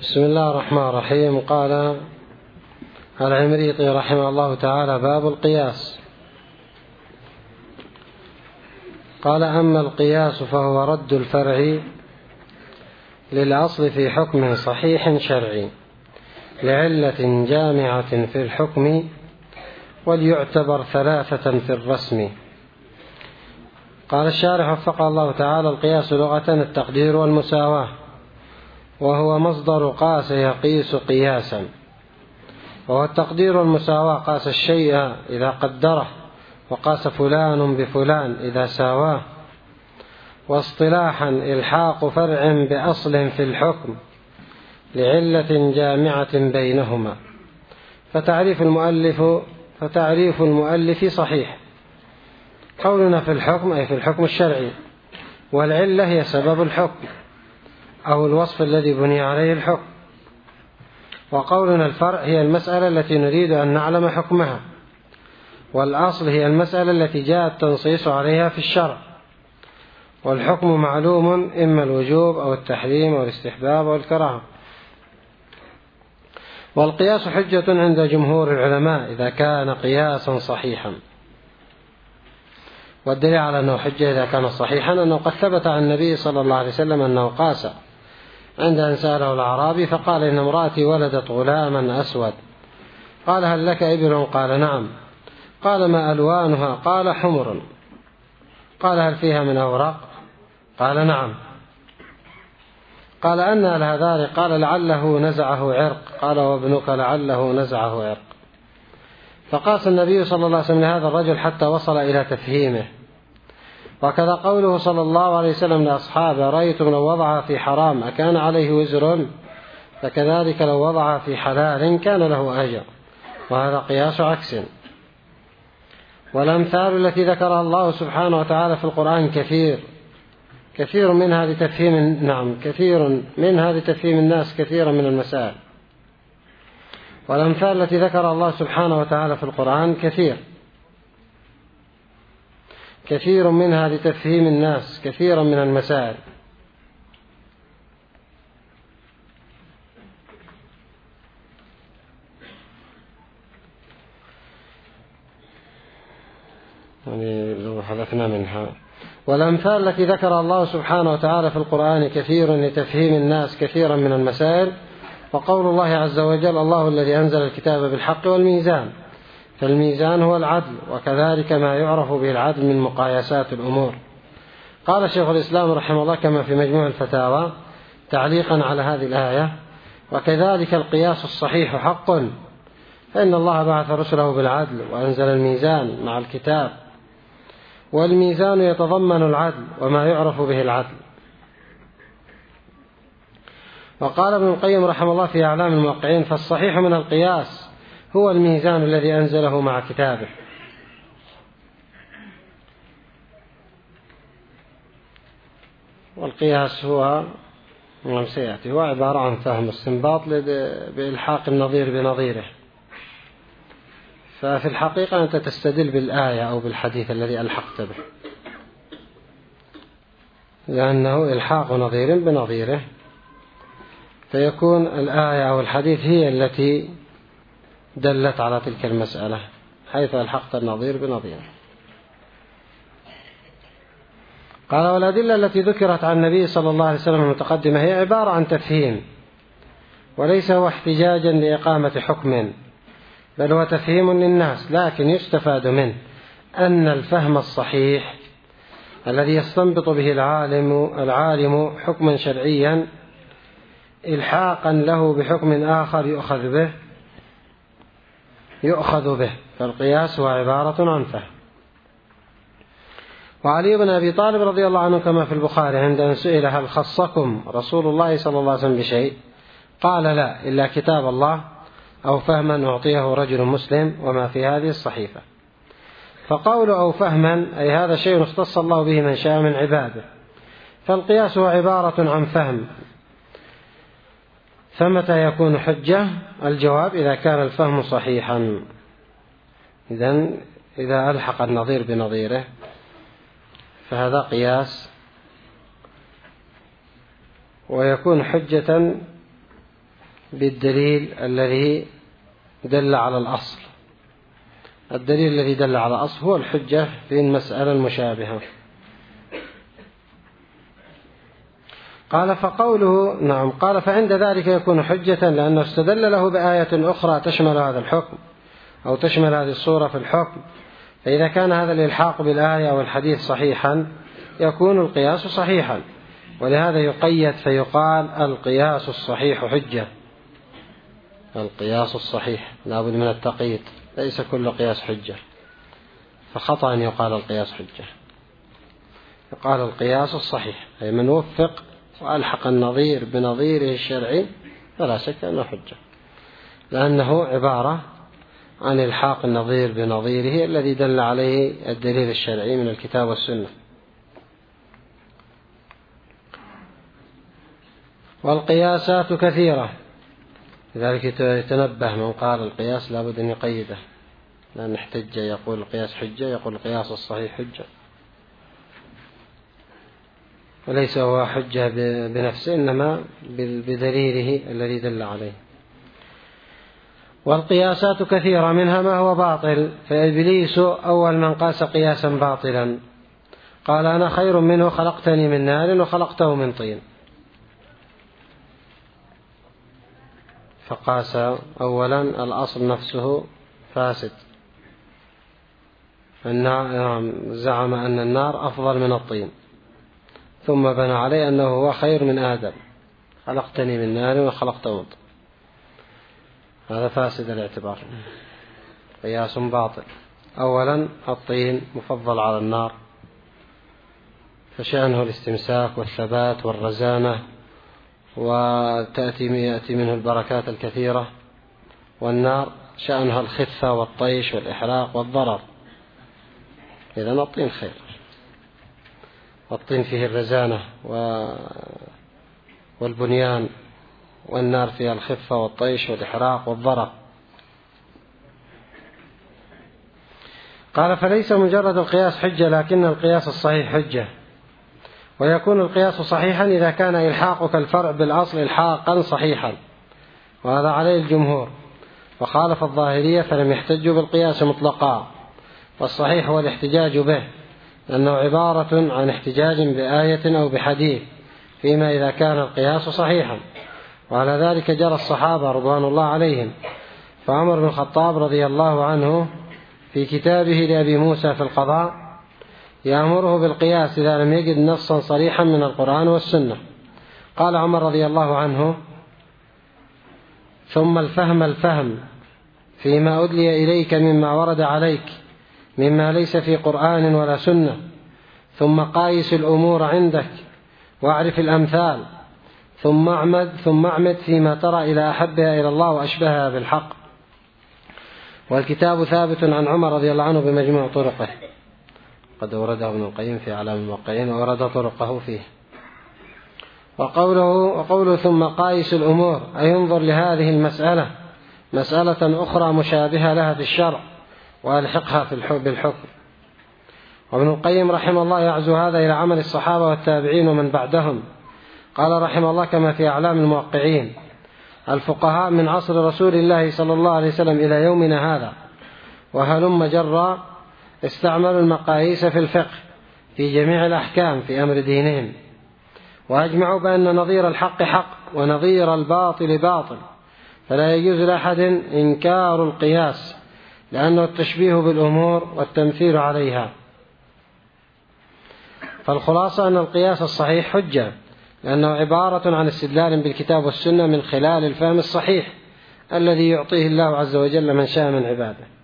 بسم الله الرحمن الرحيم. قال العمريطي رحمه الله تعالى: باب القياس. قال: أما القياس فهو رد الفرع للأصل في حكم صحيح شرعي لعلة جامعة في الحكم، وليعتبر ثلاثة في الرسم. قال الشارح وفقه الله تعالى: القياس لغة التقدير والمساواة، وهو مصدر قاس يقيس قياسا، وهو التقدير والمساواة. قاس الشيء إذا قدره، وقاس فلان بفلان إذا ساواه. واصطلاحا إلحاق فرع بأصل في الحكم لعلة جامعة بينهما. فتعريف المؤلف صحيح. قولنا في الحكم أي في الحكم الشرعي، والعلة هي سبب الحكم أو الوصف الذي بني عليه الحكم. وقولنا الفرع هي المسألة التي نريد أن نعلم حكمها، والأصل هي المسألة التي جاء التنصيص عليها في الشرع. والحكم معلوم، إما الوجوب أو التحريم أو الاستحباب أو الكراهة. والقياس حجة عند جمهور العلماء إذا كان قياسا صحيحا. والدليل على أنه حجة إذا كان صحيحا أنه قد ثبت عن النبي صلى الله عليه وسلم أنه قاس عند أن سأله الأعرابي فقال: إن امرأتي ولدت غلاما أسود. قال: هل لك إبل؟ قال: نعم. قال: ما ألوانها؟ قال: حمر. قال: هل فيها من أوراق؟ قال: نعم. قال: أن لها ذلك؟ قال: لعله نزعه عرق. قال: وابنك لعله نزعه عرق. فقاس النبي صلى الله عليه وسلم لهذا الرجل حتى وصل إلى تفهيمه. وكذا قوله صلى الله عليه وسلم لأصحابه: رأيتم لو وضعها في حرام أكان عليه وزر؟ فكذلك لو وضعها في حلال كان له أجر. وهذا قياس عكس. والأمثال التي ذكرها الله سبحانه وتعالى في القرآن كثير منها لتفهيم الناس كثيرا من المسائل. والأمثال التي ذكرها الله سبحانه وتعالى في القرآن كثير منها لتفهيم الناس كثيرا من المسائل. لو حذفنا منها. والأمثال التي ذكرها الله سبحانه وتعالى في القرآن كثير لتفهيم الناس كثيرا من المسائل. وقول الله عز وجل: الله الذي أنزل الكتاب بالحق والميزان. فالميزان هو العدل، وكذلك ما يعرف به العدل من مقايسات الأمور. قال شيخ الإسلام رحمه الله كما في مجموع الفتاوى تعليقا على هذه الآية: وكذلك القياس الصحيح حق، فإن الله بعث رسله بالعدل وأنزل الميزان مع الكتاب، والميزان يتضمن العدل وما يعرف به العدل. وقال ابن القيم رحمه الله في أعلام الموقعين: فالصحيح من القياس هو الميزان الذي أنزله مع كتابه. والقياس هو عبارة عن فهم استنباط بإلحاق النظير بنظيره. ففي الحقيقة أنت تستدل بالآية أو بالحديث الذي ألحقت به، لأنه إلحاق نظير بنظيره، فيكون الآية أو الحديث هي التي دلت على تلك المسألة حيث ألحقت النظير بنظيره. قال: والأدلة التي ذكرت عن النبي صلى الله عليه وسلم المتقدمة هي عبارة عن تفهيم، وليس هو احتجاجا لإقامة حكم، بل هو تفهيم للناس. لكن يستفاد منه أن الفهم الصحيح الذي يستنبط به العالم حكما شرعيا إلحاقا له بحكم آخر يؤخذ به، فالقياس هو عبارة عن فهم. وعلي بن أبي طالب رضي الله عنه كما في البخاري عند أن سئل: هل خصكم رسول الله صلى الله عليه وسلم بشيء؟ قال: لا، إلا كتاب الله أو فهما أعطيه رجل مسلم وما في هذه الصحيفة. فقول أو فهما أي هذا شيء اختص الله به من شاء من عباده. فالقياس هو عبارة عن فهم. فمتى يكون حجة؟ الجواب: إذا كان الفهم صحيحا. إذا ألحق النظير بنظيره فهذا قياس، ويكون حجة بالدليل الذي دل على الأصل. الدليل الذي دل على الأصل هو الحجة في المسألة المشابهة. قال فقوله نعم قال فعند ذلك يكون حجة لأنه استدل له بآية أخرى تشمل هذا الحكم أو تشمل هذه الصورة في الحكم. فإذا كان هذا الإلحاق بالآية أو الحديث صحيحا يكون القياس صحيحا، ولهذا يقيد فيقال القياس الصحيح حجة. القياس الصحيح لا بد من التقييد، ليس كل قياس حجة، فخطأ أن يقال القياس حجة. يقال القياس الصحيح، أي من وفق وألحق النظير بنظيره الشرعي فلا شك أنه حجة، لأنه عبارة عن إلحاق النظير بنظيره الذي دل عليه الدليل الشرعي من الكتاب والسنة. والقياسات كثيرة، لذلك يتنبه من قال القياس لابد أن يقيده، لأن احتج يقول القياس حجة، يقول القياس الصحيح حجة، وليس هو حجة بنفسه إنما بدليله الذي دل عليه. والقياسات كثيرة منها ما هو باطل، فإبليس أول من قاس قياسا باطلا، قال أنا خير منه خلقتني من نار وخلقته من طين، فقاس أولا الأصل نفسه فاسد، زعم أن النار أفضل من الطين، ثم بنى عليه أنه هو خير من آدم، خلقتني من نار وخلقته من طين، هذا فاسد الاعتبار، قياس باطل. أولا الطين مفضل على النار، فشأنه الاستمساك والثبات والرزانة، يأتي منه البركات الكثيرة، والنار شأنها الخفة والطيش والإحراق والضرر، إذن الطين خير، والطين فيه الرزانة والبنيان، والنار فيها الخفة والطيش والإحراق والضرر. قال فليس مجرد القياس حجة، لكن القياس الصحيح حجة، ويكون القياس صحيحا إذا كان إلحاقك الفرع بالأصل إلحاقا صحيحا، وهذا عليه الجمهور، وخالف الظاهرية فلم يحتجوا بالقياس مطلقا، والصحيح هو الاحتجاج به، لأنه عبارة عن احتجاج بآية أو بحديث فيما إذا كان القياس صحيحا. وعلى ذلك جرى الصحابة رضوان الله عليهم، فعمر بن الخطاب رضي الله عنه في كتابه لأبي موسى في القضاء يأمره بالقياس إذا لم يجد نصا صريحا من القرآن والسنة. قال عمر رضي الله عنه ثم الفهم فيما أدلي إليك مما ورد عليك مما ليس في قرآن ولا سنة، ثم قايس الأمور عندك واعرف الأمثال، ثم اعمد فيما ترى إلى أحبها إلى الله وأشبهها بالحق. والكتاب ثابت عن عمر رضي الله عنه بمجموع طرقه، قد ورده ابن القيم في أعلام الموقعين وورد طرقه فيه. وقوله ثم قايس الأمور أي ينظر لهذه المسألة مسألة أخرى مشابهة لها في الشرع وألحقها بالحكم. وابن القيم رحمه الله يعزو هذا إلى عمل الصحابة والتابعين ومن بعدهم. قال رحمه الله كما في أعلام الموقعين الفقهاء من عصر رسول الله صلى الله عليه وسلم إلى يومنا هذا وهلم جرا استعملوا المقاييس في الفقه في جميع الأحكام في أمر دينهم، وأجمعوا بأن نظير الحق حق ونظير الباطل باطل، فلا يجوز لأحد إنكار القياس لأنه التشبيه بالأمور والتمثيل عليها. فالخلاصة أن القياس الصحيح حجة، لأنه عبارة عن استدلال بالكتاب والسنة من خلال الفهم الصحيح الذي يعطيه الله عز وجل من شاء من عباده.